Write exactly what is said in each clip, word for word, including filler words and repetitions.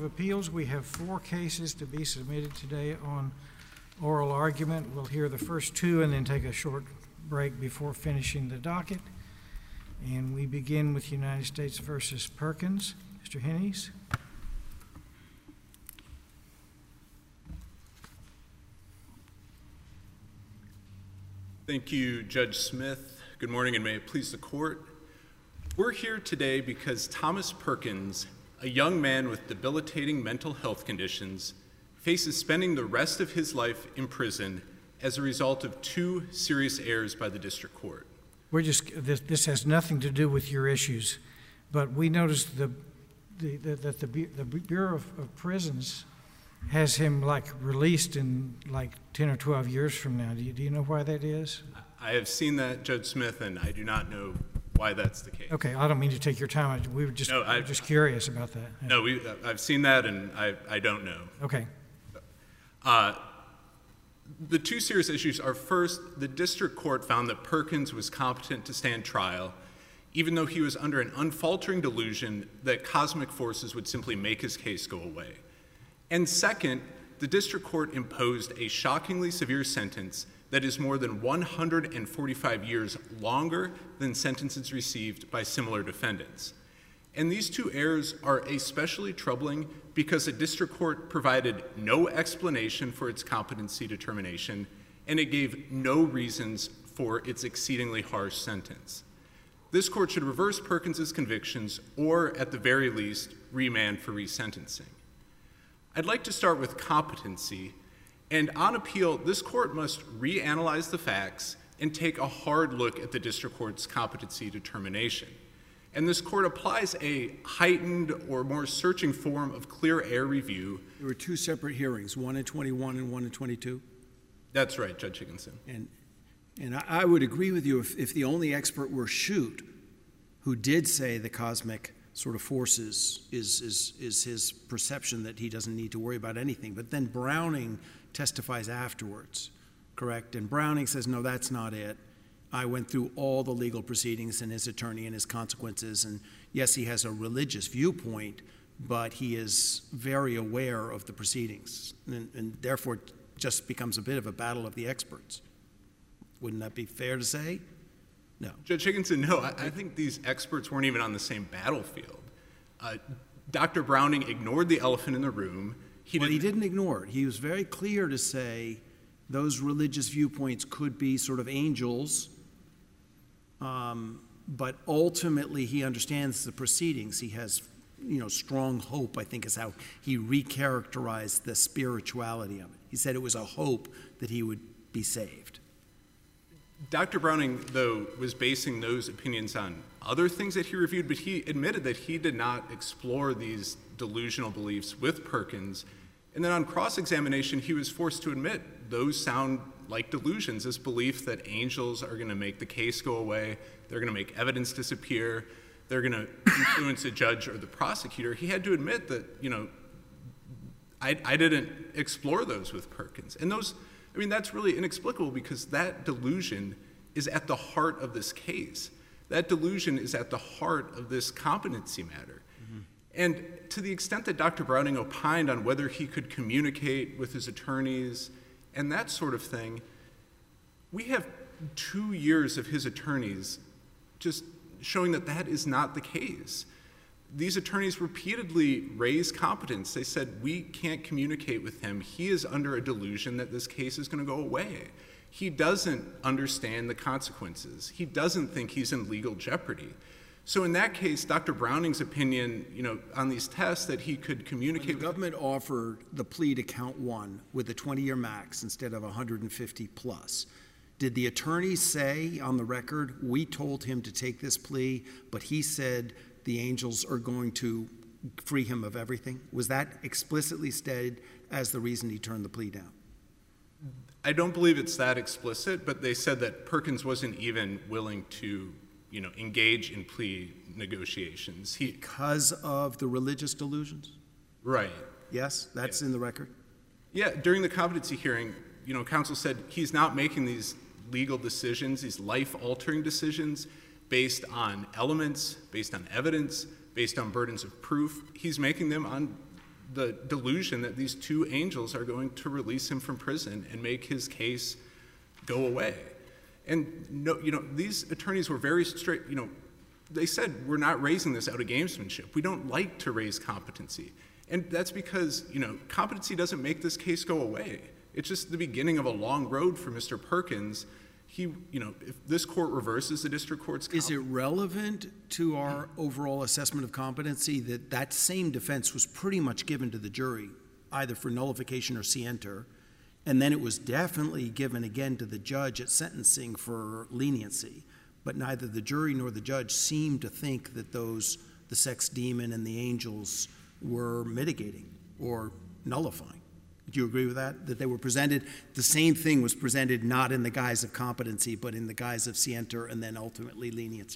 of Appeals. We have four cases to be submitted today on oral argument. We'll hear the first two and then take a short break before finishing the docket. And we begin with United States versus Perkins. Mister Hennies. Thank you, Judge Smith. Good morning, and may it please the court. We're here today because Thomas Perkins, a young man with debilitating mental health conditions, faces spending the rest of his life in prison as a result of two serious errors by the district court. We're just, this, this has nothing to do with your issues, but we noticed the, the, the, that the, the Bureau of, of Prisons has him like released in like ten or twelve years from now. Do you, do you know why that is? I have seen that, Judge Smith, and I do not know why that's the case. Okay, I don't mean to take your time. We were just, no, we were just curious about that. No, we, I've seen that, and I, I don't know. Okay. Uh, the two serious issues are, first, the district court found that Perkins was competent to stand trial, even though he was under an unfaltering delusion that cosmic forces would simply make his case go away. And second, the district court imposed a shockingly severe sentence that is more than one hundred forty-five years longer than sentences received by similar defendants. And these two errors are especially troubling because the district court provided no explanation for its competency determination, and it gave no reasons for its exceedingly harsh sentence. This court should reverse Perkins's convictions or, at the very least, remand for resentencing. I'd like to start with competency, and on appeal, this court must reanalyze the facts and take a hard look at the district court's competency determination. And this court applies a heightened or more searching form of clear air review. There were two separate hearings, one in twenty-one and one in twenty-two? That's right, Judge Higginson. And and I, I would agree with you if, if the only expert were Shute, who did say the cosmic sort of forces is, is, is his perception that he doesn't need to worry about anything. But then Browning testifies afterwards, correct? And Browning says, no, that's not it. I went through all the legal proceedings and his attorney and his consequences. And yes, he has a religious viewpoint, but he is very aware of the proceedings. And, and therefore, it just becomes a bit of a battle of the experts. Wouldn't that be fair to say? No. Judge Higginson, no. I, I think these experts weren't even on the same battlefield. Uh, Doctor Browning ignored the elephant in the room. He well, didn't, he didn't ignore it. He was very clear to say those religious viewpoints could be sort of angels, um, but ultimately he understands the proceedings. He has, you know, strong hope, I think is how he recharacterized the spirituality of it. He said it was a hope that he would be saved. Doctor Browning, though, was basing those opinions on other things that he reviewed, but he admitted that he did not explore these delusional beliefs with Perkins. And then on cross-examination, he was forced to admit those sound like delusions, this belief that angels are going to make the case go away, they're going to make evidence disappear, they're going to influence a judge or the prosecutor. He had to admit that, you know, I, I didn't explore those with Perkins. And those, I mean, that's really inexplicable because that delusion is at the heart of this case. That delusion is at the heart of this competency matter. Mm-hmm. And to the extent that Doctor Browning opined on whether he could communicate with his attorneys and that sort of thing, we have two years of his attorneys just showing that that is not the case. These attorneys repeatedly raised competence. They said, we can't communicate with him. He is under a delusion that this case is going to go away. He doesn't understand the consequences. He doesn't think he's in legal jeopardy. So in that case, Doctor Browning's opinion, you know, on these tests that he could communicate. When the government offered the plea to count one with a twenty-year max instead of one hundred fifty plus, did the attorney say on the record, we told him to take this plea, but he said the angels are going to free him of everything? Was that explicitly stated as the reason he turned the plea down? I don't believe it's that explicit, but they said that Perkins wasn't even willing to, you know, engage in plea negotiations. He, because of the religious delusions? Right. Yes, that's yeah. in the record? Yeah, during the competency hearing, you know, counsel said he's not making these legal decisions, these life-altering decisions, based on elements, based on evidence, based on burdens of proof. He's making them on the delusion that these two angels are going to release him from prison and make his case go away. And no, you know, these attorneys were very straight, you know, they said, we're not raising this out of gamesmanship. We don't like to raise competency. And that's because, you know, competency doesn't make this case go away. It's just the beginning of a long road for Mister Perkins. He, you know, if this court reverses the district court's Is it relevant to our overall assessment of competency that that same defense was pretty much given to the jury, either for nullification or scienter, and then it was definitely given again to the judge at sentencing for leniency, but neither the jury nor the judge seemed to think that those, the sex demon and the angels, were mitigating or nullifying? Do you agree with that? That they were presented, the same thing was presented not in the guise of competency, but in the guise of scienter and then ultimately leniency?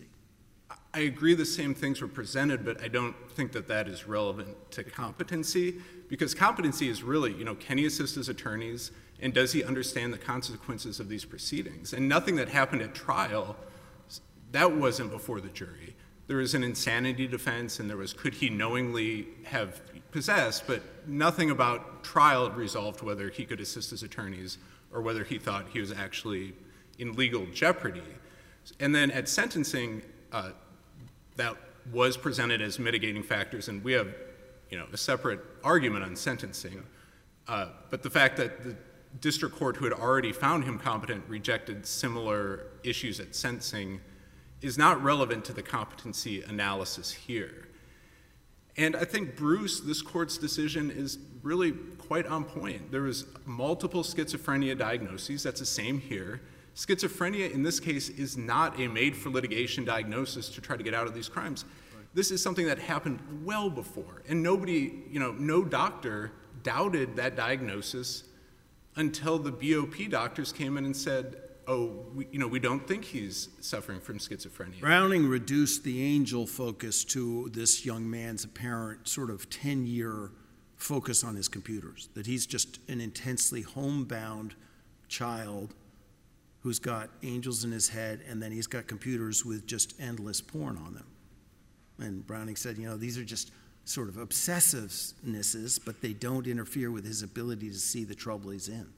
I agree the same things were presented, but I don't think that that is relevant to competency, because competency is really, you know, can he assist his attorneys, and does he understand the consequences of these proceedings? And nothing that happened at trial, that wasn't before the jury. There was an insanity defense, and there was could he knowingly have possessed, but nothing about trial resolved whether he could assist his attorneys or whether he thought he was actually in legal jeopardy. And then at sentencing, uh, that was presented as mitigating factors, and we have, you know, a separate argument on sentencing. Uh, but the fact that the district court, who had already found him competent, rejected similar issues at sentencing is not relevant to the competency analysis here. And I think Bruce, this court's decision, is really quite on point. There was multiple schizophrenia diagnoses. That's the same here. Schizophrenia, in this case, is not a made-for-litigation diagnosis to try to get out of these crimes. Right. This is something that happened well before, and nobody, you know, no doctor doubted that diagnosis until the B O P doctors came in and said, oh, we, you know, we don't think he's suffering from schizophrenia. Browning reduced the angel focus to this young man's apparent sort of ten-year focus on his computers, that he's just an intensely homebound child who's got angels in his head, and then he's got computers with just endless porn on them. And Browning said, you know, these are just sort of obsessivenesses, but they don't interfere with his ability to see the trouble he's in.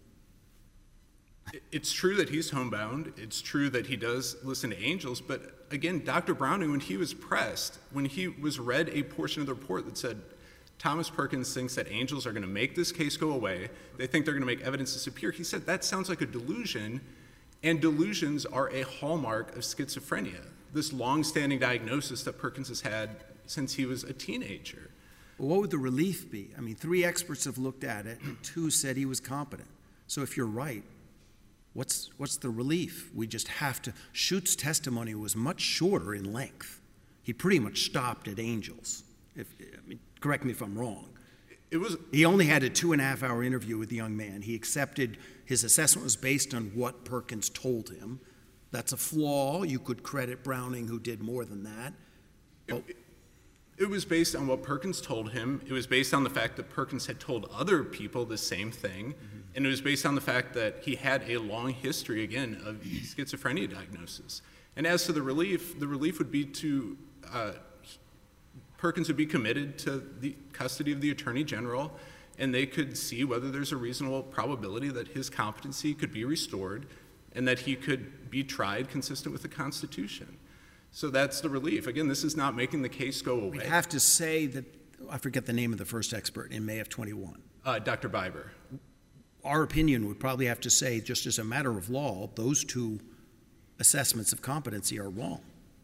It's true that he's homebound. It's true that he does listen to angels. But again, Doctor Browning, when he was pressed, when he was read a portion of the report that said, Thomas Perkins thinks that angels are going to make this case go away, they think they're going to make evidence disappear, he said, that sounds like a delusion, and delusions are a hallmark of schizophrenia, this long-standing diagnosis that Perkins has had since he was a teenager. Well, what would the relief be? I mean, three experts have looked at it, and two said he was competent. So if you're right, What's, what's the relief? We just have to. Schutz's testimony was much shorter in length. He pretty much stopped at angels. If, I mean, correct me if I'm wrong. It was. He only had a two and a half hour interview with the young man. He accepted his assessment was based on what Perkins told him. That's a flaw. You could credit Browning, who did more than that. It, it, it was based on what Perkins told him. It was based on the fact that Perkins had told other people the same thing. Mm-hmm. And it was based on the fact that he had a long history, again, of schizophrenia diagnosis. And as to the relief, the relief would be to, uh, Perkins would be committed to the custody of the Attorney General, and they could see whether there's a reasonable probability that his competency could be restored and that he could be tried consistent with the Constitution. So that's the relief. Again, this is not making the case go away. We have to say that, I forget the name of the first expert, in May of twenty-one. Uh, Doctor Biber. Our opinion would probably have to say, just as a matter of law, those two assessments of competency are wrong.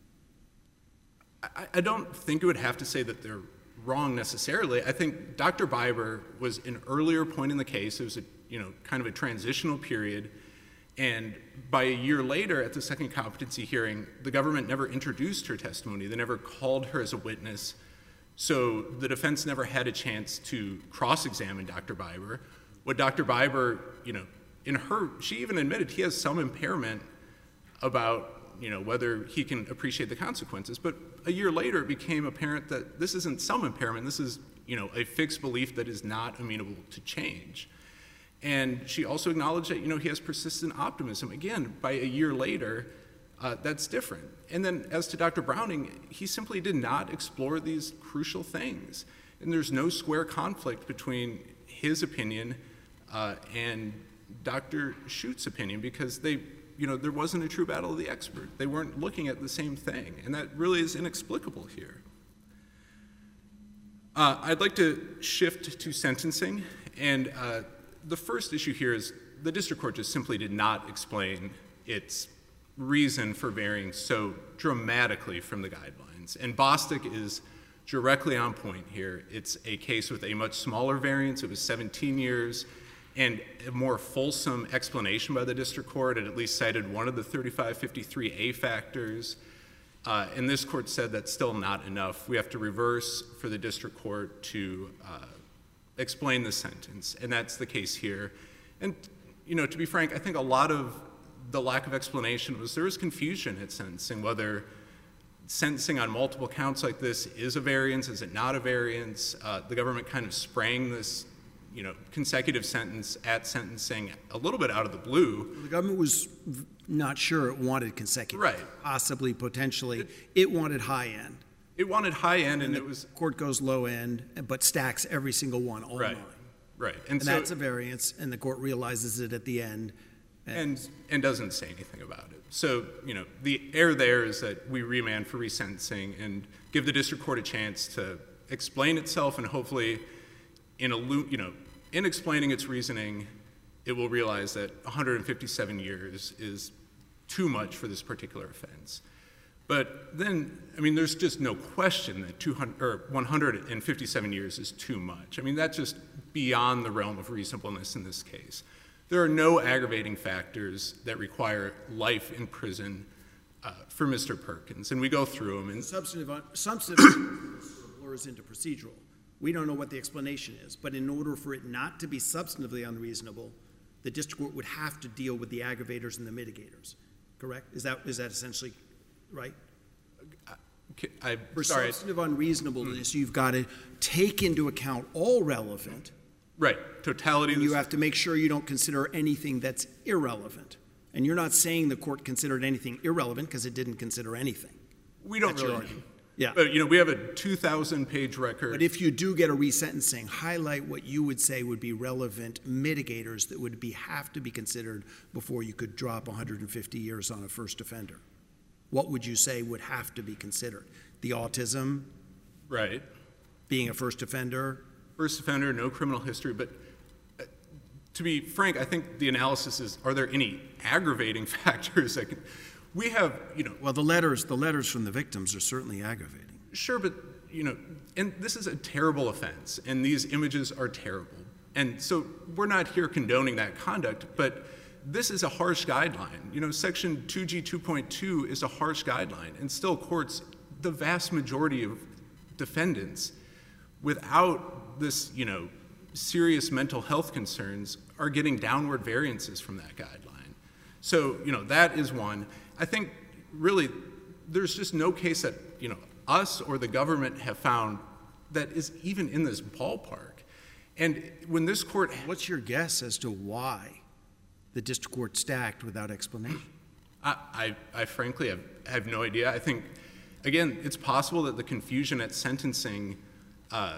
I, I don't think it would have to say that they're wrong necessarily. I think Doctor Biber was an earlier point in the case. It was a, you know, kind of a transitional period. And by a year later, at the second competency hearing, the government never introduced her testimony. They never called her as a witness. So the defense never had a chance to cross-examine Doctor Biber. What Doctor Biber, you know, in her, she even admitted he has some impairment about, you know, whether he can appreciate the consequences. But a year later, it became apparent that this isn't some impairment. This is, you know, a fixed belief that is not amenable to change. And she also acknowledged that, you know, he has persistent optimism. Again, by a year later, uh, that's different. And then as to Doctor Browning, he simply did not explore these crucial things. and there's no square conflict between his opinion uh, and Doctor Schutz's opinion, because they, you know, there wasn't a true battle of the expert. They weren't looking at the same thing, and that really is inexplicable here. Uh, I'd like to shift to sentencing, and uh, the first issue here is the district court just simply did not explain its reason for varying so dramatically from the guidelines. And Bostic is directly on point here. It's a case with a much smaller variance. It was seventeen years, and a more fulsome explanation by the district court. It at least cited one of the thirty-five fifty-three A factors. Uh, and this court said that's still not enough. We have to reverse for the district court to uh, explain the sentence, and that's the case here. And, you know, to be frank, I think a lot of the lack of explanation was there was confusion at sentencing, whether sentencing on multiple counts like this is a variance, is it not a variance? Uh, the government kind of sprang this, you know, consecutive sentence at sentencing a little bit out of the blue. The government was not sure it wanted consecutive. Right. Possibly, potentially. It, it wanted high end. It wanted high end, and, and it was... court goes low end, but stacks every single one, all right. nine. Right. And, and so, that's a variance, and the court realizes it at the end. And, and and doesn't say anything about it. So, you know, the error there is that we remand for resentencing and give the district court a chance to explain itself, and hopefully in a loop, you know, in explaining its reasoning, it will realize that one hundred fifty-seven years is too much for this particular offense. But then, I mean, there's just no question that two hundred, or one hundred fifty-seven years is too much. I mean, that's just beyond the realm of reasonableness in this case. There are no aggravating factors that require life in prison uh, for Mister Perkins, and we go through them. And substantive, substantive blurs into procedural. We don't know what the explanation is, but in order for it not to be substantively unreasonable, the district court would have to deal with the aggravators and the mitigators. Correct? Is that is that essentially right? I, For sorry. substantive unreasonableness, mm. you've got to take into account all relevant. Right. Totality. And you have to make sure you don't consider anything that's irrelevant. And you're not saying the court considered anything irrelevant because it didn't consider anything. We don't that's really. Your argument. Yeah. But, you know, we have a two thousand page record. But if you do get a resentencing, highlight what you would say would be relevant mitigators that would be have to be considered before you could drop one hundred fifty years on a first offender. What would you say would have to be considered? The autism? Right. Being a first offender? First offender, no criminal history. But uh, to be frank, I think the analysis is, are there any aggravating factors that can... We have, you know... Well, the letters, the letters from the victims are certainly aggravating. Sure, but, you know, and this is a terrible offense, and these images are terrible. And so we're not here condoning that conduct, but this is a harsh guideline. You know, Section two G two point two is a harsh guideline, and still courts, the vast majority of defendants, without this, you know, serious mental health concerns, are getting downward variances from that guideline. So, you know, that is one. I think, really, there's just no case that, you know, us or the government have found that is even in this ballpark. And when this court... What's your guess as to why the district court stacked without explanation? I, I, I frankly have, have no idea. I think, again, it's possible that the confusion at sentencing, uh,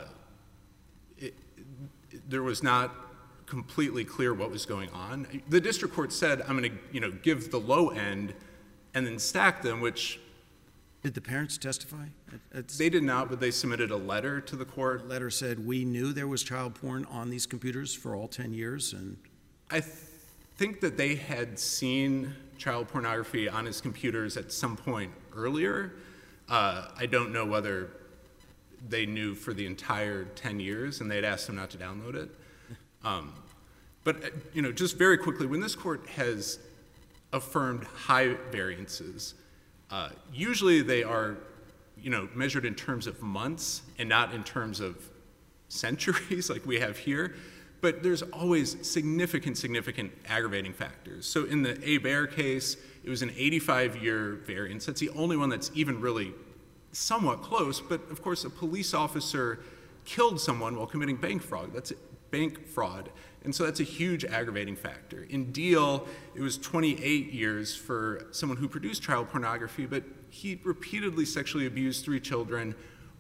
it, it, there was not completely clear what was going on. The district court said, I'm going to, you know, give the low end and then stack them, which... Did the parents testify? It's, they did not, but they submitted a letter to the court. The letter said, we knew there was child porn on these computers for all ten years, and... I th think that they had seen child pornography on his computers at some point earlier. Uh, I don't know whether they knew for the entire ten years, and they'd asked him not to download it. Um, but, uh, you know, just very quickly, when this court has affirmed high variances, uh, usually they are, you know, measured in terms of months and not in terms of centuries like we have here. But there's always significant, significant aggravating factors. So in the Hebert case, it was an eighty-five year variance. That's the only one that's even really somewhat close. But of course, a police officer killed someone while committing bank fraud. That's bank fraud. And so that's a huge aggravating factor. In Deal, it was twenty-eight years for someone who produced child pornography, but he repeatedly sexually abused three children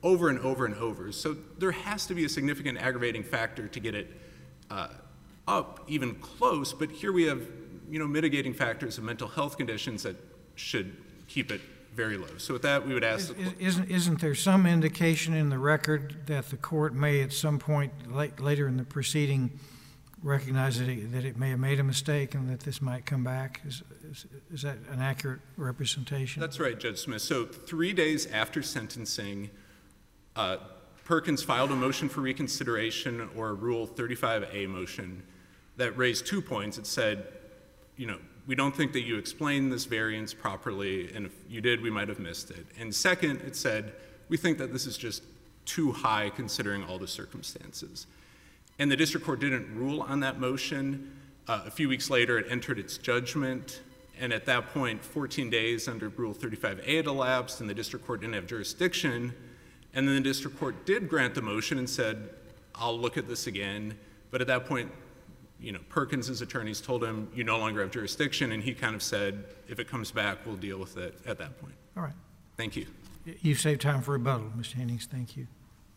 over and over and over. So there has to be a significant aggravating factor to get it uh, up even close, but here we have, you know, mitigating factors of mental health conditions that should keep it very low. So with that, we would ask... Is, isn't, isn't there some indication in the record that the court may at some point late, later in the proceeding recognize that it, that it may have made a mistake and that this might come back? Is, is, is that an accurate representation? That's right, Judge Smith. So three days after sentencing, uh, Perkins filed a motion for reconsideration, or a Rule thirty-five A motion, that raised two points. It said, you know, we don't think that you explained this variance properly, and if you did, we might have missed it. And second, it said, we think that this is just too high considering all the circumstances. And the district court didn't rule on that motion. Uh, a few weeks later, it entered its judgment, and at that point, fourteen days under Rule thirty-five A had elapsed, and the district court didn't have jurisdiction. And then the district court did grant the motion and said, I'll look at this again. But at that point, you know, Perkins' attorneys told him, you no longer have jurisdiction, and he kind of said, if it comes back, we'll deal with it at that point. All right. Thank you. You've saved time for rebuttal, Mister Hennings. Thank you.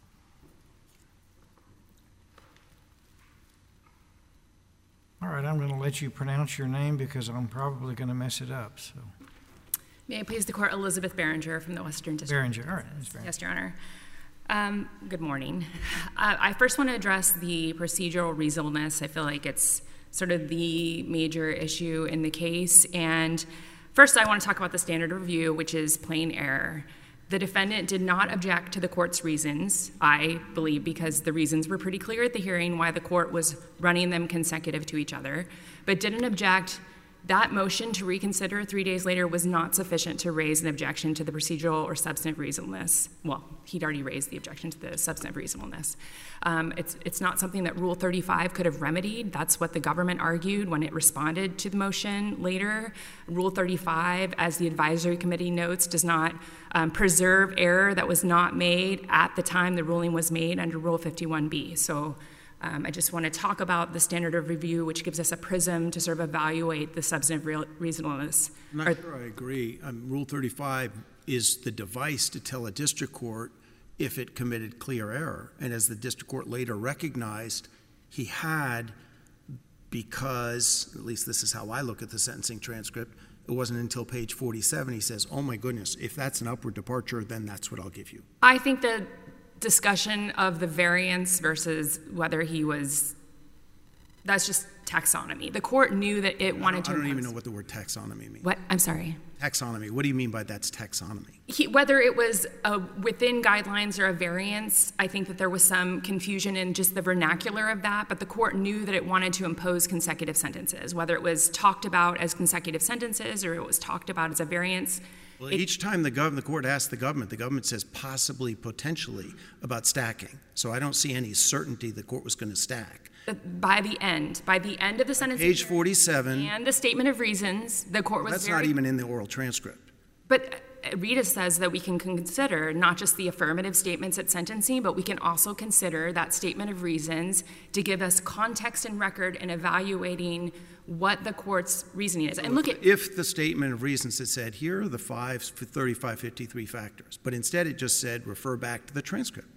All right, I'm going to let you pronounce your name because I'm probably going to mess it up. So, may I please the court, Elizabeth Berenger from the Western District. Berenger, all right. Miz Berenger. Yes, Your Honor. Um, good morning. Uh, I first want to address the procedural reasonableness. I feel like it's sort of the major issue in the case. And first, I want to talk about the standard of review, which is plain error. The defendant did not object to the court's reasons, I believe, because the reasons were pretty clear at the hearing why the court was running them consecutive to each other, but didn't object. That motion to reconsider three days later was not sufficient to raise an objection to the procedural or substantive reasonableness. Well, he'd already raised the objection to the substantive reasonableness. Um, it's, it's not something that Rule thirty-five could have remedied. That's what the government argued when it responded to the motion later. Rule thirty-five, as the advisory committee notes, does not um, preserve error that was not made at the time the ruling was made under Rule fifty-one B. So Um, I just want to talk about the standard of review, which gives us a prism to sort of evaluate the substantive real reasonableness. I'm not sure I agree. Um, Rule thirty-five is the device to tell a district court if it committed clear error. And as the district court later recognized, he had, because, at least this is how I look at the sentencing transcript, it wasn't until page forty-seven he says, oh my goodness, if that's an upward departure, then that's what I'll give you. I think that discussion of the variance versus whether he was, that's just taxonomy. The court knew that it wanted to. I don't even know what the word taxonomy means. What? I'm sorry. Taxonomy. What do you mean by that's taxonomy? He, whether it was a, within guidelines or a variance, I think that there was some confusion in just the vernacular of that, but the court knew that it wanted to impose consecutive sentences, whether it was talked about as consecutive sentences or it was talked about as a variance. Well, it, each time the, gov- the court asks the government, the government says possibly, potentially about stacking. So I don't see any certainty the court was going to stack. By the end, by the end of the sentencing Page forty-seven. and the statement of reasons, the court was That's very, not even in the oral transcript. But Rita says that we can consider not just the affirmative statements at sentencing, but we can also consider that statement of reasons to give us context and record in evaluating what the court's reasoning is. And look at if the statement of reasons had said, here are the five thirty-five fifty-three factors, but instead it just said, refer back to the transcript.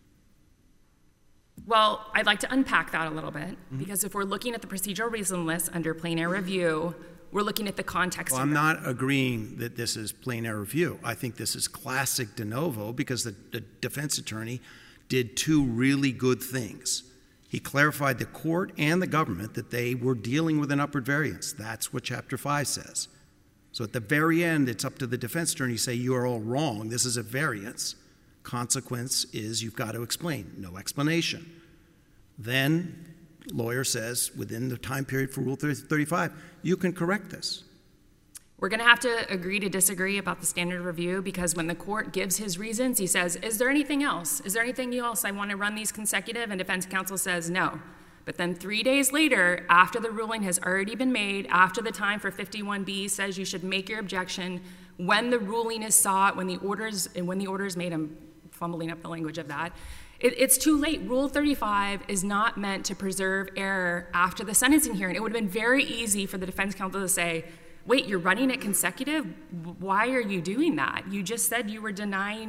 Well, I'd like to unpack that a little bit, mm-hmm. because if we're looking at the procedural reasonableness under plain error review, we're looking at the context. Well, I'm not agreeing that this is plain error review. I think this is classic de novo because the, the defense attorney did two really good things. He clarified the court and the government that they were dealing with an upward variance. That's what Chapter five says. So at the very end, it's up to the defense attorney to say, you are all wrong. This is a variance. Consequence is you've got to explain. No explanation. Then lawyer says, within the time period for Rule thirty-five, you can correct this. We're going to have to agree to disagree about the standard of review because when the court gives his reasons, he says, is there anything else? Is there anything else I want to run these consecutive? And defense counsel says no. But then three days later, after the ruling has already been made, after the time for fifty-one B says you should make your objection, when the ruling is sought, when the orders, and when the order is made, I'm fumbling up the language of that, it, it's too late. Rule thirty-five is not meant to preserve error after the sentencing hearing. It would have been very easy for the defense counsel to say, wait, you're running it consecutive? Why are you doing that? You just said you were denying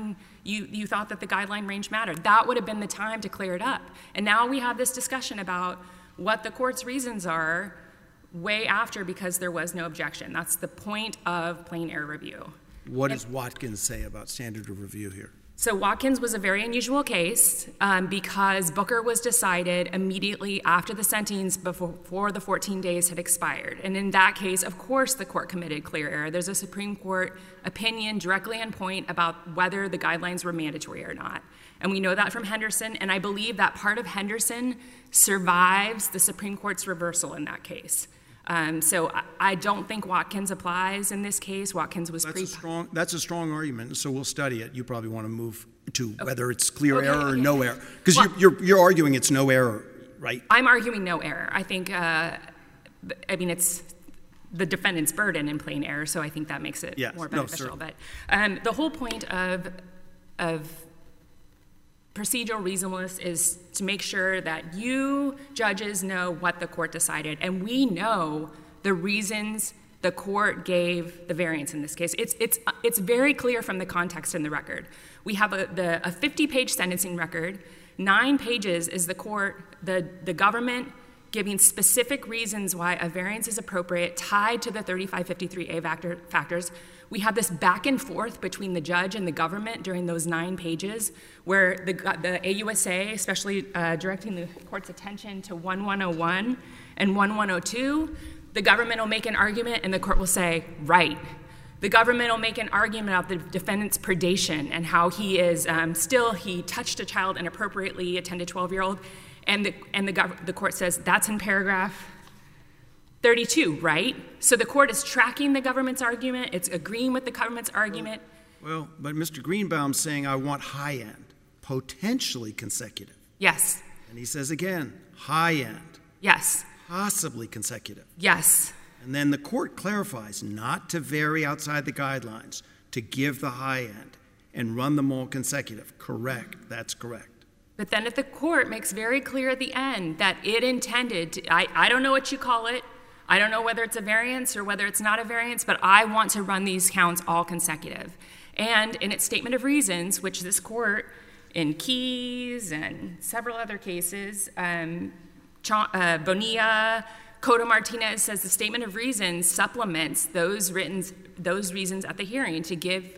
You, you thought that the guideline range mattered. That would have been the time to clear it up. And now we have this discussion about what the court's reasons are way after because there was no objection. That's the point of plain error review. What does Watkins say about standard of review here? So Watkins was a very unusual case um, because Booker was decided immediately after the sentence before, before the fourteen days had expired. And in that case, of course, the court committed clear error. There's a Supreme Court opinion directly on point about whether the guidelines were mandatory or not. And we know that from Henderson, and I believe that part of Henderson survives the Supreme Court's reversal in that case. Um, so I, I don't think Watkins applies in this case. Watkins was That's pre- a strong. That's a strong argument. So we'll study it. You probably want to move to whether it's clear Okay, error or okay. no error, because Well- you're, you're you're arguing it's no error, right? I'm arguing no error. I think, uh, I mean, it's the defendant's burden in plain error, so I think that makes it Yes. more No, beneficial. certainly. But um, the whole point of of procedural reasonableness is to make sure that you judges know what the court decided, and we know the reasons the court gave the variance in this case. It's it's it's very clear from the context in the record. We have a the a fifty-page sentencing record. Nine pages is the court the the government giving specific reasons why a variance is appropriate tied to the thirty-five fifty-three A factor, factors. We have this back and forth between the judge and the government during those nine pages where the, the A U S A, especially uh, directing the court's attention to one one oh one and one one oh two, the government will make an argument and the court will say, right. The government will make an argument about the defendant's predation and how he is um, still, he touched a child inappropriately, a ten to twelve-year-old, and the, and the, gov- the court says, that's in paragraph thirty-two, right? So the court is tracking the government's argument, it's agreeing with the government's argument. Well, but Mister Greenbaum's saying I want high end, potentially consecutive, Yes, and he says again, high end, yes, possibly consecutive. yes. And then the court clarifies not to vary outside the guidelines, to give the high end and run them all consecutive. Correct. That's correct. But then if the court makes very clear at the end that it intended to, I, I don't know what you call it, I don't know whether it's a variance or whether it's not a variance, but I want to run these counts all consecutive. And in its statement of reasons, which this court in Keyes and several other cases, um, Cha- uh, Bonilla, Cotto Martinez says the statement of reasons supplements those written, those reasons at the hearing to give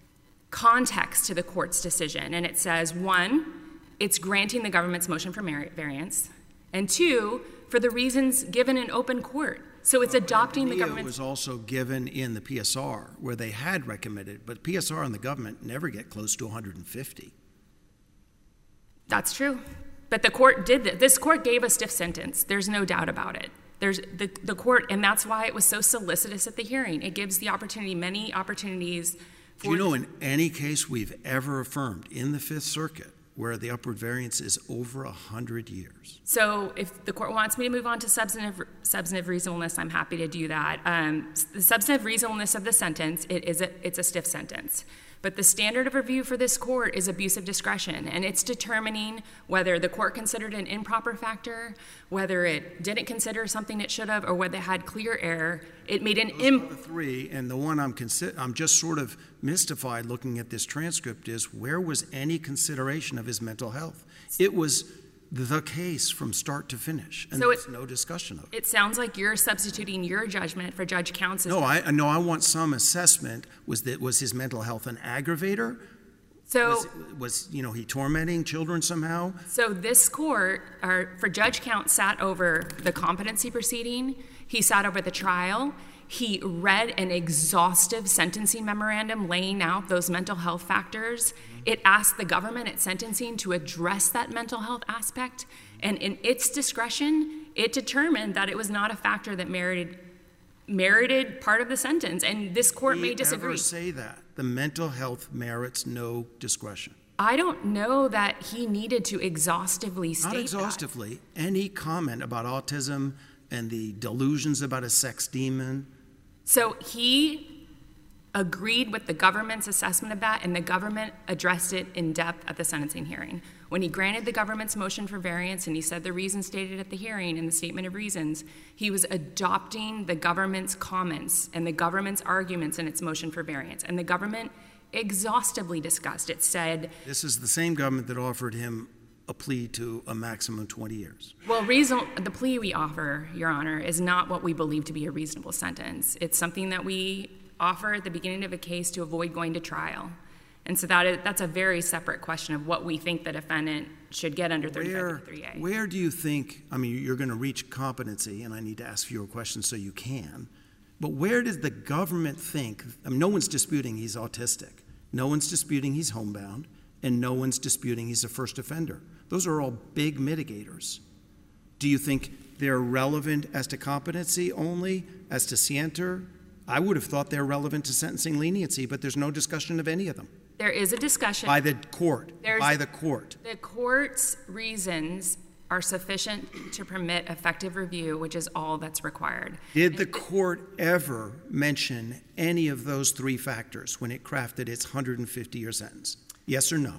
context to the court's decision. And it says, one, it's granting the government's motion for merit variance, and two, for the reasons given in open court. So it's adopting the Bonilla government's... was also given in the P S R where they had recommended, but P S R and the government never get close to one hundred fifty. That's true. But the court did that. This court gave a stiff sentence. There's no doubt about it. There's the, the court, and that's why it was so solicitous at the hearing. It gives the opportunity, many opportunities for... Do you know in any case we've ever affirmed in the Fifth Circuit where the upward variance is over one hundred years? So if the court wants me to move on to substantive substantive reasonableness, I'm happy to do that. Um, the substantive reasonableness of the sentence, it is a, it's a stiff sentence. But the standard of review for this court is abuse of discretion, and it's determining whether the court considered an improper factor, whether it didn't consider something it should have, or whether it had clear error. It made an Those imp- are the three, and the one I'm consi- I'm just sort of mystified looking at this transcript is where was any consideration of his mental health? It was the case from start to finish, and So there's it- no discussion of it. It sounds like you're substituting your judgment for Judge Counts' No, I no, I want some assessment. Was that was his mental health an aggravator? So, Was, was you know he tormenting children somehow? so this court, or for Judge Count, sat over the competency proceeding. He sat over the trial. He read an exhaustive sentencing memorandum laying out those mental health factors. It asked the government at sentencing to address that mental health aspect, and in its discretion, it determined that it was not a factor that merited merited part of the sentence. And this court Did may he disagree. ever say that the mental health merits no discretion? I don't know that he needed to exhaustively state Not that. exhaustively. Any comment about autism and the delusions about a sex demon? So he agreed with the government's assessment of that, and the government addressed it in depth at the sentencing hearing. When he granted the government's motion for variance and he said the reasons stated at the hearing in the statement of reasons, he was adopting the government's comments and the government's arguments in its motion for variance. And the government exhaustively discussed. It said, This is the same government that offered him a plea to a maximum of twenty years. well, reason, the plea we offer, Your Honor, is not what we believe to be a reasonable sentence. It's something that we offer at the beginning of a case to avoid going to trial. And so that is, that's a very separate question of what we think the defendant should get under thirty-five fifty-three A. Where do you think, I mean, you're going to reach competency, and I need to ask fewer questions so you can, but where does the government think, I mean, no one's disputing he's autistic, no one's disputing he's homebound, and no one's disputing he's a first offender. Those are all big mitigators. Do you think they're relevant as to competency only, as to scienter? I would have thought they're relevant to sentencing leniency, but there's no discussion of any of them. There is a discussion. By the court, There's- by the court. The court's reasons are sufficient to permit effective review, which is all that's required. Did the court ever mention any of those three factors when it crafted its one hundred fifty year sentence? Yes or no?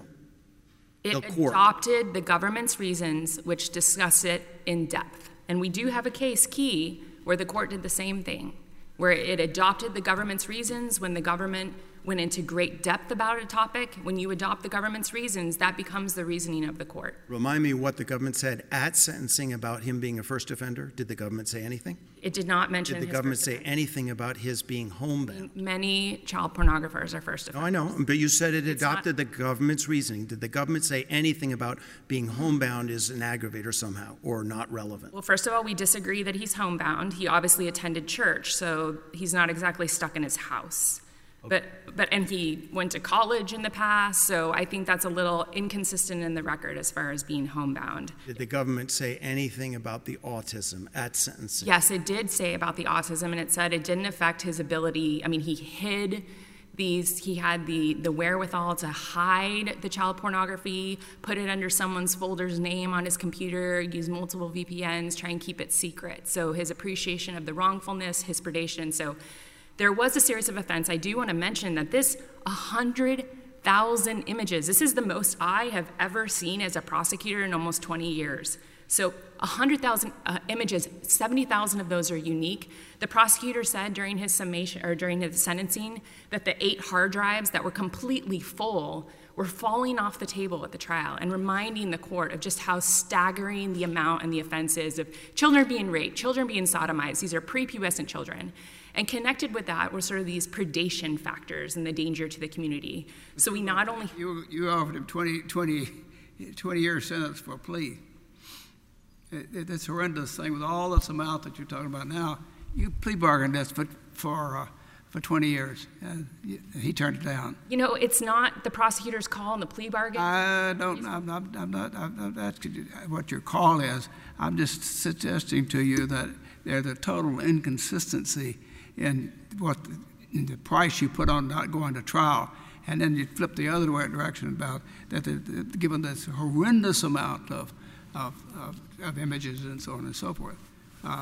It The court. adopted the government's reasons, which discuss it in depth. And we do have a case, Key, where the court did the same thing, where it adopted the government's reasons when the government went into great depth about a topic. When you adopt the government's reasons, that becomes the reasoning of the court. Remind me what the government said at sentencing about him being a first offender. Did the government say anything? It did not mention Did the his government first say offense. anything about his being homebound? Many child pornographers are first No, offenders. I know, but you said it It's not- adopted the government's reasoning. Did the government say anything about being homebound is an aggravator somehow or not relevant? Well, first of all, we disagree that he's homebound. He obviously attended church, so he's not exactly stuck in his house. But, but, and he went to college in the past, so I think that's a little inconsistent in the record as far as being homebound. Did the government say anything about the autism at sentencing? Yes, it did say about the autism, and it said it didn't affect his ability. I mean, he hid these, he had the, the wherewithal to hide the child pornography, put it under someone's folder's name on his computer, use multiple V P Ns, try and keep it secret. So his appreciation of the wrongfulness, his predation. So there was a series of offense. I do want to mention that this one hundred thousand images, this is the most I have ever seen as a prosecutor in almost twenty years. So one hundred thousand uh, images, seventy thousand of those are unique. The prosecutor said during his summation or during his sentencing that the eight hard drives that were completely full were falling off the table at the trial and reminding the court of just how staggering the amount and the offenses of children being raped, children being sodomized. These are prepubescent children. And connected with that were sort of these predation factors and the danger to the community. So we not only... You, you offered him twenty, twenty, twenty year sentence for a plea. It, it, it's a horrendous thing with all this amount that you're talking about now. You plea bargained this for, for, uh, for twenty years, and he turned it down. You know, it's not the prosecutor's call in the plea bargain. I don't, I'm not, I'm not, I'm not asking you what your call is. I'm just suggesting to you that there's a total inconsistency in what in the price you put on not going to trial, and then you flip the other way direction about that. The, the, given this horrendous amount of of, of of images and so on and so forth, uh,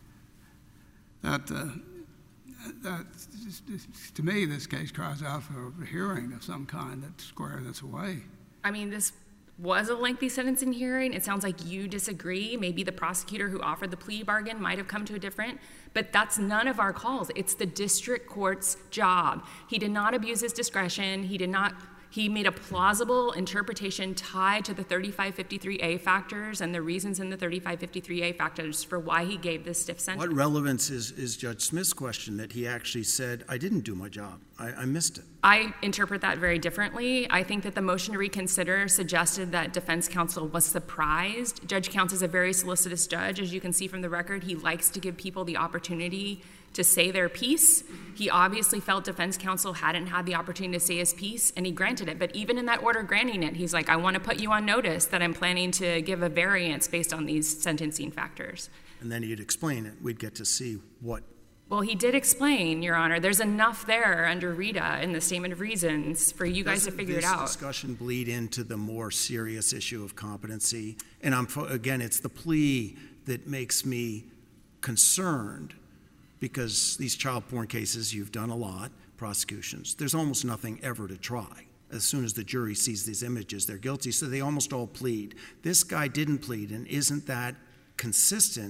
that uh, that to me this case cries out for a hearing of some kind that square this away. I mean, this was a lengthy sentencing hearing. It sounds like you disagree. Maybe the prosecutor who offered the plea bargain might have come to a different, but that's none of our calls. It's the district court's job. He did not abuse his discretion. He did not, he made a plausible interpretation tied to the thirty-five fifty-three A factors and the reasons in the thirty-five fifty-three A factors for why he gave this stiff sentence. What relevance is, is Judge Smith's question that he actually said, I didn't do my job, I, I missed it? I interpret that very differently. I think that the motion to reconsider suggested that defense counsel was surprised. Judge Counts is a very solicitous judge. As you can see from the record, he likes to give people the opportunity to say their piece. He obviously felt defense counsel hadn't had the opportunity to say his piece, and he granted it. But even in that order granting it, he's like, I want to put you on notice that I'm planning to give a variance based on these sentencing factors. And then he'd explain it. We'd get to see what. Well, he did explain, Your Honor. There's enough there under Rita in the statement of reasons for you guys to Doesn't figure it this out. discussion bleed into the more serious issue of competency? And I'm again, it's the plea that makes me concerned, because these child porn cases, you've done a lot, prosecutions, there's almost nothing ever to try. As soon as the jury sees these images, they're guilty, so they almost all plead. This guy didn't plead, and isn't that consistent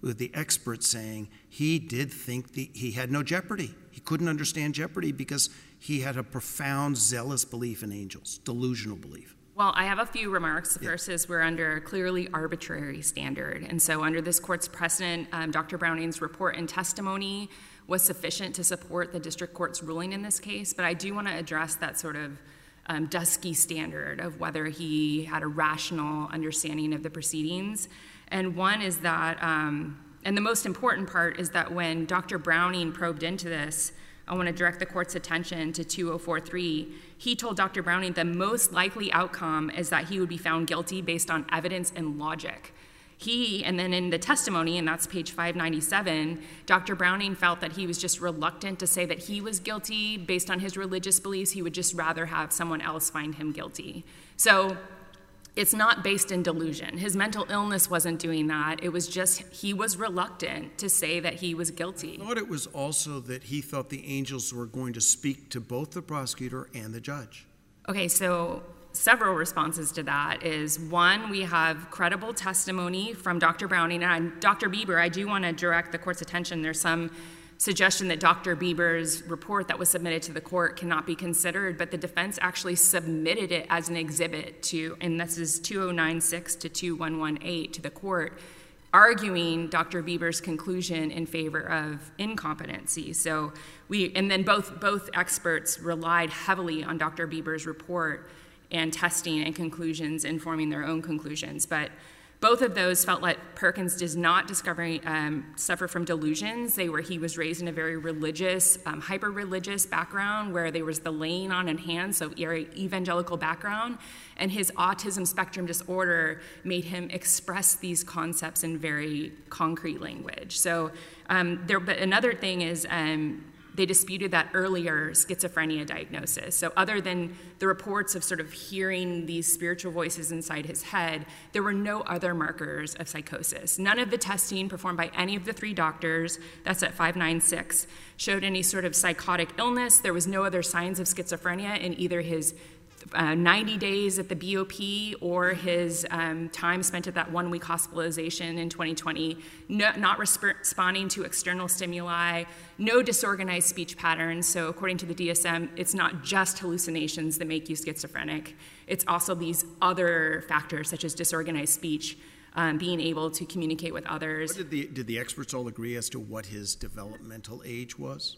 with the expert saying he did think the, he had no jeopardy. He couldn't understand jeopardy because he had a profound, zealous belief in angels, delusional belief. Well, I have a few remarks. The Yeah. first is we're under a clearly arbitrary standard. And so under this court's precedent, um, Doctor Browning's report and testimony was sufficient to support the district court's ruling in this case. But I do want to address that sort of um, dusky standard of whether he had a rational understanding of the proceedings. And one is that, um, and the most important part is that when Doctor Browning probed into this, I want to direct the court's attention to two oh four three. He told Doctor Browning the most likely outcome is that he would be found guilty based on evidence and logic. He, and then in the testimony, and that's page five ninety-seven, Doctor Browning felt that he was just reluctant to say that he was guilty based on his religious beliefs. He would just rather have someone else find him guilty. So it's not based in delusion. His mental illness wasn't doing that. It was just he was reluctant to say that he was guilty. I thought it was also that he thought the angels were going to speak to both the prosecutor and the judge. Okay, so several responses to that is, one, we have credible testimony from Doctor Browning, and Doctor Bieber, I do want to direct the court's attention. There's some suggestion that Doctor Bieber's report that was submitted to the court cannot be considered, but the defense actually submitted it as an exhibit to, and this is two oh nine six to two one one eight, to the court, arguing Doctor Bieber's conclusion in favor of incompetency. So we, and then both both experts relied heavily on Doctor Bieber's report and testing and conclusions, informing their own conclusions. But both of those felt like Perkins does not discover, um, suffer from delusions. They were, he was raised in a very religious, um, hyper-religious background where there was the laying on of hands, so very evangelical background, and his autism spectrum disorder made him express these concepts in very concrete language. So um, there, but another thing is, um, they disputed that earlier schizophrenia diagnosis. So other than the reports of sort of hearing these spiritual voices inside his head, there were no other markers of psychosis. None of the testing performed by any of the three doctors, that's at five ninety-six, showed any sort of psychotic illness. There was no other signs of schizophrenia in either his Uh, ninety days at the B O P or his um, time spent at that one-week hospitalization in twenty twenty, no, not resp- responding to external stimuli, no disorganized speech patterns. So according to the D S M, it's not just hallucinations that make you schizophrenic. It's also these other factors such as disorganized speech, um, being able to communicate with others. What did the, did the experts all agree as to what his developmental age was?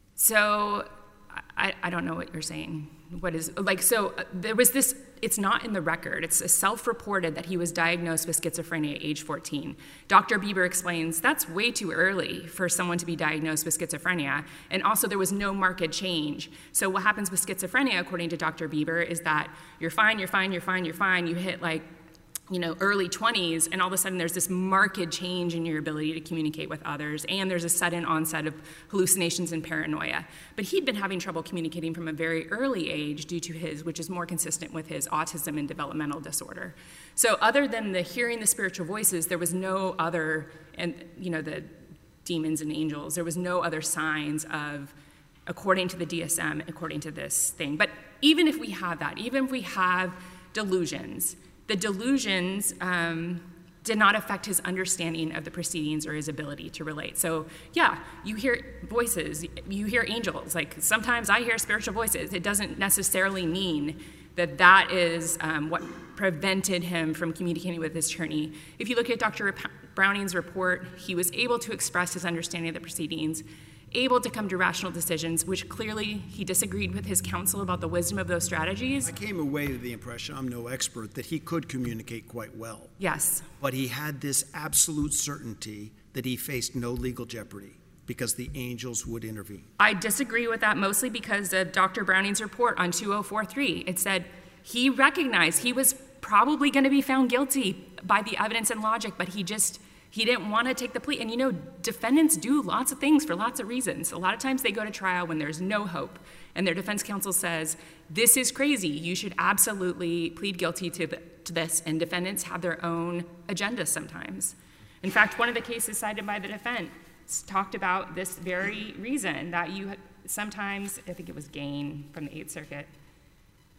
So I, I don't know what you're saying. What is, like, so uh, there was this, it's not in the record. It's self-reported that he was diagnosed with schizophrenia at age fourteen. Doctor Bieber explains that's way too early for someone to be diagnosed with schizophrenia. And also there was no marked change. So what happens with schizophrenia, according to Doctor Bieber, is that you're fine, you're fine, you're fine, you're fine. You hit like, you know, early twenties, and all of a sudden there's this marked change in your ability to communicate with others, and there's a sudden onset of hallucinations and paranoia. But he'd been having trouble communicating from a very early age due to his, which is more consistent with his autism and developmental disorder. So other than the hearing the spiritual voices, there was no other, and you know, the demons and angels, there was no other signs of, according to the D S M, according to this thing. But even if we have that, even if we have delusions, the delusions um, did not affect his understanding of the proceedings or his ability to relate. So yeah, you hear voices, you hear angels. Like sometimes I hear spiritual voices. It doesn't necessarily mean that that is um, what prevented him from communicating with his attorney. If you look at Doctor Browning's report, he was able to express his understanding of the proceedings, able to come to rational decisions, which clearly he disagreed with his counsel about the wisdom of those strategies. I came away with the impression, I'm no expert, that he could communicate quite well. Yes. But he had this absolute certainty that he faced no legal jeopardy because the angels would intervene. I disagree with that mostly because of Doctor Browning's report on two oh four three. It said he recognized he was probably going to be found guilty by the evidence and logic, but he just He didn't want to take the plea. And you know, defendants do lots of things for lots of reasons. A lot of times they go to trial when there's no hope, and their defense counsel says, this is crazy, you should absolutely plead guilty to, the, to this, and defendants have their own agenda sometimes. In fact, one of the cases cited by the defense talked about this very reason, that you sometimes, I think it was Gain from the Eighth Circuit,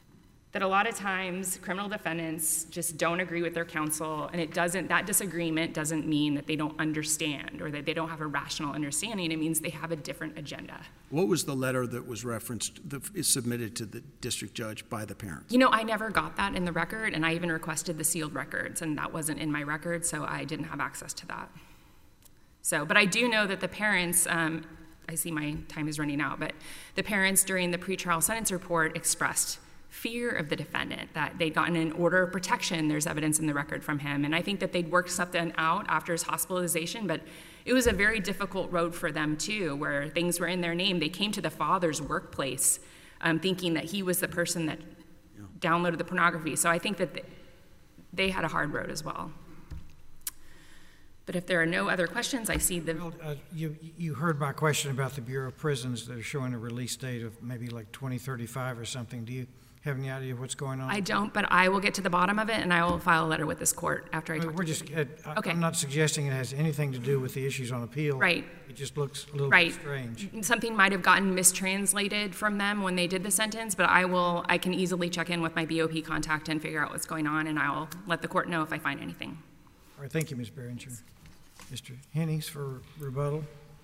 that a lot of times criminal defendants just don't agree with their counsel, and it doesn't, that disagreement doesn't mean that they don't understand or that they don't have a rational understanding. It means they have a different agenda. What was the letter that was referenced, that is submitted to the district judge by the parents? You know, I never got that in the record, and I even requested the sealed records, and that wasn't in my record, so I didn't have access to that. So, but I do know that the parents, um, I see my time is running out, but the parents during the pretrial sentence report expressed fear of the defendant, that they'd gotten an order of protection. There's evidence in the record from him. And I think that they'd worked something out after his hospitalization, but it was a very difficult road for them too, where things were in their name. They came to the father's workplace um, thinking that he was the person that yeah. downloaded the pornography. So I think that they, they had a hard road as well. But if there are no other questions, I see the... Well, uh, you, you heard my question about the Bureau of Prisons that are showing a release date of maybe like twenty thirty-five or something. Do you have any idea what's going on? I don't, but I will get to the bottom of it, and I will file a letter with this court after I I mean, talk we're to just, you. uh, Okay. I'm not suggesting it has anything to do with the issues on appeal. Right. It just looks a little Right. bit strange. Something might have gotten mistranslated from them when they did the sentence, but I will, I can easily check in with my B O P contact and figure out what's going on, and I'll let the court know if I find anything. All right, thank you, Miz Behringer. Mister Hennings for rebuttal.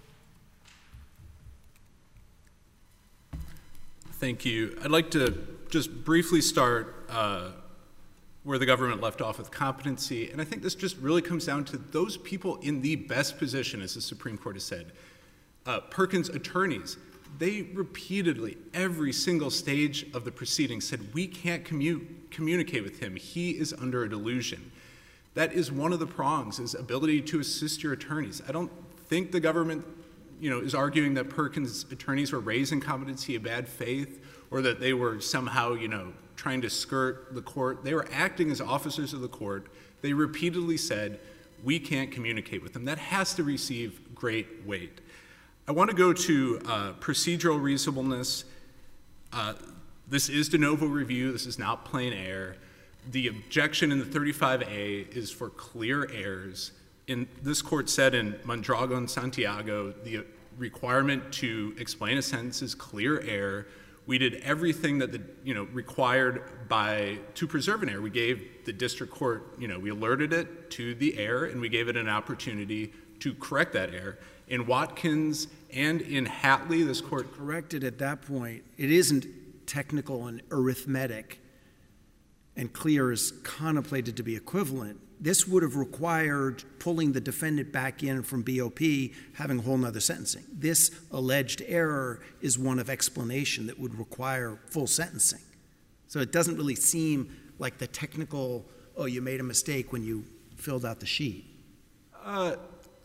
Thank you. I'd like to just briefly start uh, where the government left off with competency, and I think this just really comes down to those people in the best position, as the Supreme Court has said. Uh, Perkins' attorneys, they repeatedly, every single stage of the proceedings said, we can't commu- communicate with him. He is under a delusion. That is one of the prongs, is ability to assist your attorneys. I don't think the government, you know, is arguing that Perkins' attorneys were raised in competency of bad faith, or that they were somehow, you know, trying to skirt the court. They were acting as officers of the court. They repeatedly said, we can't communicate with them. That has to receive great weight. I want to go to uh, procedural reasonableness. Uh, this is de novo review. This is not plain error. The objection in the thirty-five A is for clear errors. In this court said in Mondragon, Santiago, the requirement to explain a sentence is clear error. We did everything that the, you know, required by, to preserve an error. We gave the district court, you know, we alerted it to the error, and we gave it an opportunity to correct that error. In Watkins and in Hatley, this court corrected at that point. It isn't technical and arithmetic, and clear is contemplated to be equivalent. This would have required pulling the defendant back in from B O P, having a whole nother sentencing. This alleged error is one of explanation that would require full sentencing. So it doesn't really seem like the technical, oh, you made a mistake when you filled out the sheet. Uh,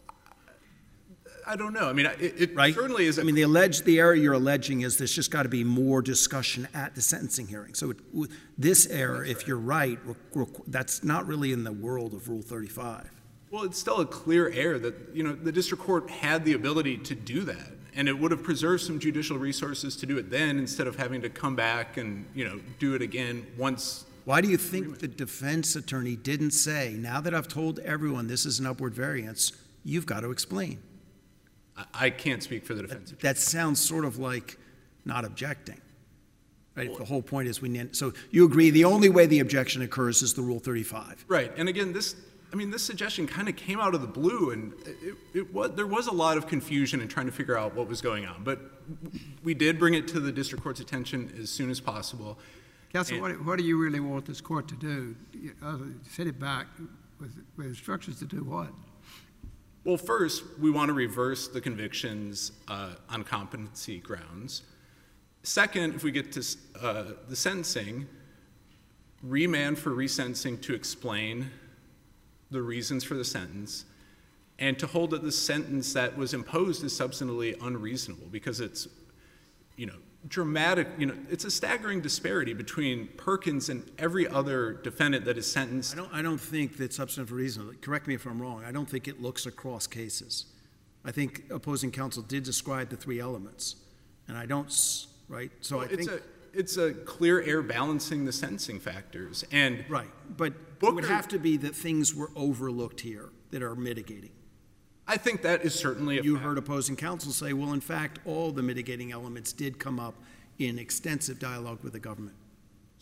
I don't know. I mean, it, it right? certainly is. A I mean, the alleged, the error you're alleging is there's just got to be more discussion at the sentencing hearing. So it, this error, if you're right, re- re- that's not really in the world of Rule thirty-five. Well, it's still a clear error that, you know, the district court had the ability to do that, and it would have preserved some judicial resources to do it then instead of having to come back and, you know, do it again once. Why do you think the defense attorney didn't say, now that I've told everyone this is an upward variance, you've got to explain? I can't speak for the defense attorney. That sounds sort of like not objecting, right? If the whole point is we need, so you agree the only way the objection occurs is the Rule thirty-five. Right, and again, this, I mean, this suggestion kind of came out of the blue, and it, it was, there was a lot of confusion in trying to figure out what was going on, but we did bring it to the district court's attention as soon as possible. Counsel, And- what, what do you really want this court to do? You- Other, send it back with, with instructions to do what? Well, first, we want to reverse the convictions uh, on competency grounds. Second, if we get to uh, the sentencing, remand for resentencing to explain the reasons for the sentence, and to hold that the sentence that was imposed is substantively unreasonable because it's, you know, dramatic, you know, it's a staggering disparity between Perkins and every other defendant that is sentenced. I don't, I don't think that substantive reason, correct me if I'm wrong, I don't think it looks across cases. I think opposing counsel did describe the three elements, and I don't, s- right? So I it's think. a it's a clear air balancing the sentencing factors, and Right, but it Booker- would have to be that things were overlooked here that are mitigating. I think that is certainly a You fact. heard opposing counsel say, well, in fact, all the mitigating elements did come up in extensive dialogue with the government. So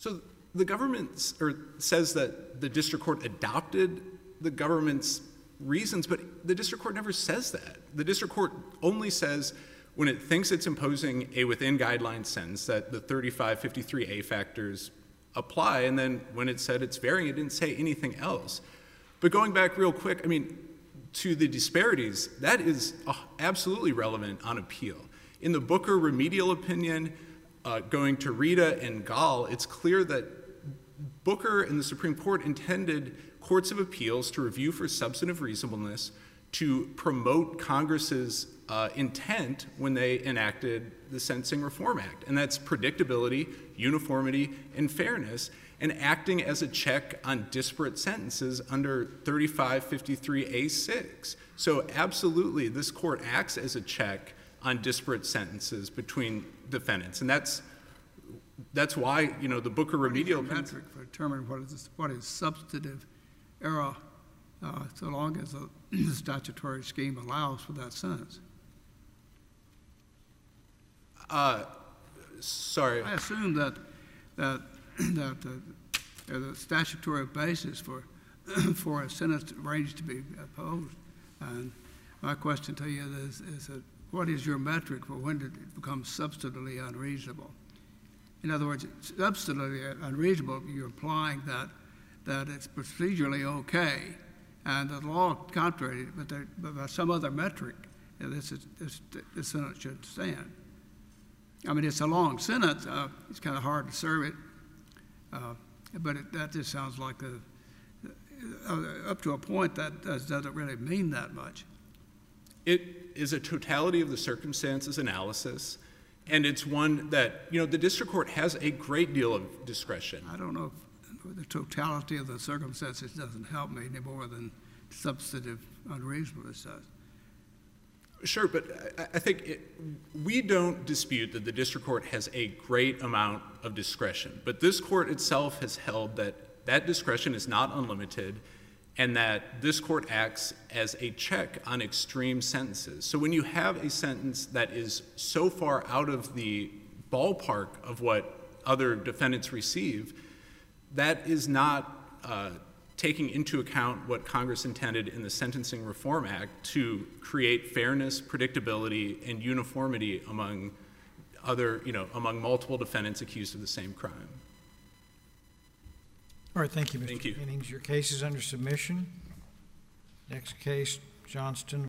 the government s- or says that the district court adopted the government's reasons, but the district court never says that. The district court only says when it thinks it's imposing a within guidelines sentence that the thirty-five fifty-three A factors apply, and then when it said it's varying, it didn't say anything else. But going back real quick, I mean, to the disparities, that is uh, absolutely relevant on appeal. In the Booker remedial opinion, uh, going to Rita and Gall, it's clear that Booker and the Supreme Court intended courts of appeals to review for substantive reasonableness to promote Congress's uh, intent when they enacted the Sentencing Reform Act. And that's predictability, uniformity, and fairness, and acting as a check on disparate sentences under thirty-five fifty-three A six. So absolutely, this court acts as a check on disparate sentences between defendants. And that's that's why, you know, the Booker remedial What is the metric for determining what is, what is substantive error, uh, so long as the the statutory scheme allows for that sentence? Uh, sorry. I assume that that that uh, there's a statutory basis for for a sentence range to be opposed. And my question to you is, is that what is your metric for when did it become substantively unreasonable? In other words, substantively unreasonable, you're implying that that it's procedurally okay, and the law contrary, but, there, but by some other metric, you know, this is this, this sentence should stand. I mean, it's a long sentence. Uh, it's kind of hard to serve it, uh, but it, that just sounds like a, uh, up to a point that does, doesn't really mean that much. It is a totality of the circumstances analysis, and it's one that, you know, the district court has a great deal of discretion. I don't know if the totality of the circumstances doesn't help me any more than substantive unreasonableness does. Sure, but I, I think it, we don't dispute that the district court has a great amount of discretion, but this court itself has held that that discretion is not unlimited and that this court acts as a check on extreme sentences. So when you have a sentence that is so far out of the ballpark of what other defendants receive, that is not uh, taking into account what Congress intended in the Sentencing Reform Act to create fairness, predictability, and uniformity among other, you know, among multiple defendants accused of the same crime. All right, thank you, Mister Thank you. Jennings. Your case is under submission. Next case, Johnston